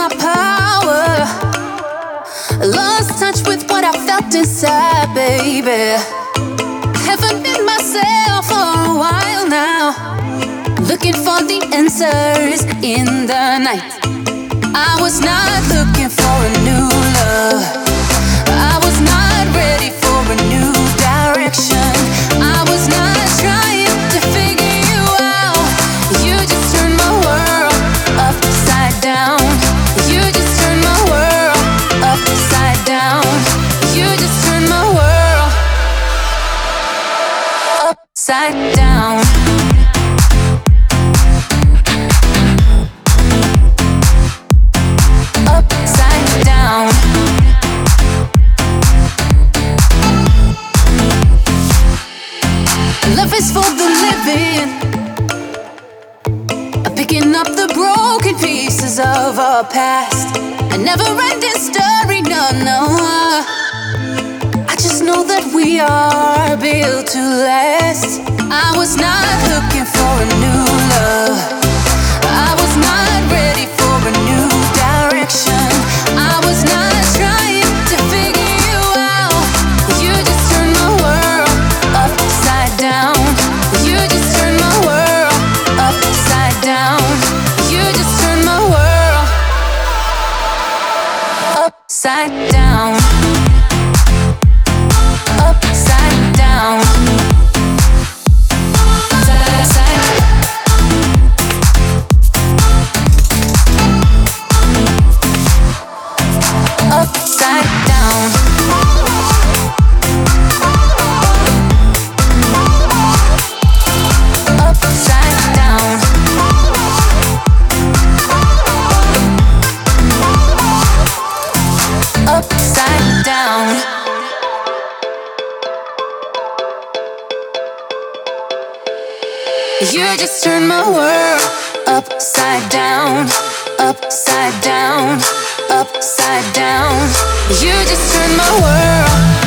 my power. Lost touch with what I felt inside, baby. Haven't been myself for a while now. Looking for the answers in the night. I was not looking for a new love. I was not ready for a new direction. I was not trying to figure you out. You just turned my world upside down. You just turned my world upside down. You just turned my world upside down. Upside down. Love is for the living. Picking up the broken pieces of our past. A never-ending story, no, no. I just know that we are built to last. I was not looking for a new love. I was not ready for a new direction. I was not trying to figure you out. You just turned my world upside down. You just turned my world upside down. You just turned my world upside down. Upside down. Upside down. Upside down. Upside down. You just turned my world upside down. Upside down. Upside down. You just turned my world